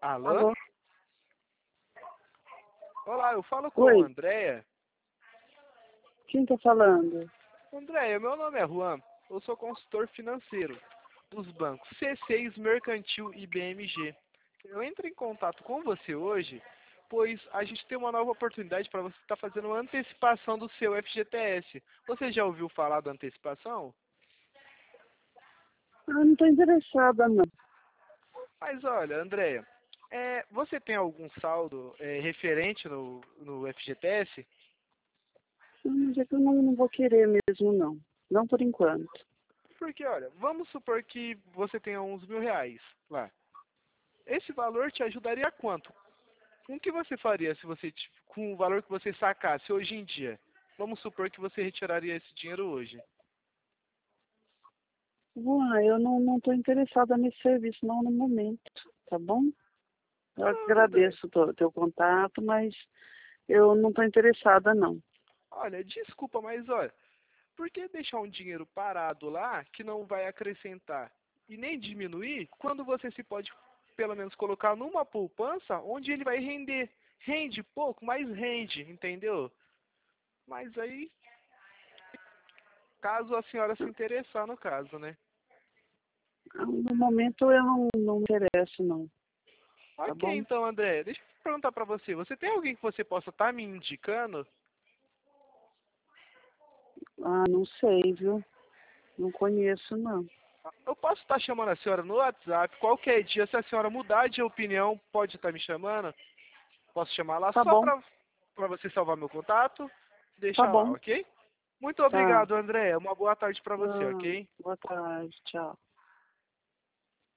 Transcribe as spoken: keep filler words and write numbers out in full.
Alô? Alô? Olá, eu falo com a Oi, Andréia. quem tá falando? Andréia, meu nome é Juan. Eu sou consultor financeiro dos bancos C seis, Mercantil e B M G. Eu entro em contato com você hoje, pois a gente tem uma nova oportunidade para você estar fazendo uma antecipação do seu F G T S. Você já ouviu falar da antecipação? Eu não tô interessada, não. Mas olha, Andréia, é, você tem algum saldo é, referente no, no F G T S? Não, mas é que eu não, não vou querer mesmo, não. Não por enquanto. Porque, olha, vamos supor que você tenha uns mil reais lá. Esse valor te ajudaria a quanto? Com o que você faria se você t- com o valor que você sacasse hoje em dia? Vamos supor que você retiraria esse dinheiro hoje. Uai, eu não, não tô interessada nesse serviço, não, no momento, tá bom? Eu Ah, André, agradeço o teu, teu contato, mas eu não tô interessada, não. olha, desculpa, mas olha, por que deixar um dinheiro parado lá que não vai acrescentar e nem diminuir quando você se pode pelo menos colocar numa poupança onde ele vai render? Rende pouco, mas rende, entendeu? Mas aí, caso a senhora se interessar no caso, né? No momento eu não, não me interesso, não. Tá Ok, bom? então, André, deixa eu perguntar pra você. Você tem alguém que você possa estar me indicando? Ah, não sei, viu? Não conheço, não. Eu posso estar chamando a senhora no WhatsApp qualquer dia. Se a senhora mudar de opinião, pode estar me chamando. Posso chamar lá Tá só bom, pra, pra você salvar meu contato. tá Deixar lá, bom. ok? Muito Tá. obrigado, André. Uma boa tarde pra você, Ah, ok? boa tarde, tchau.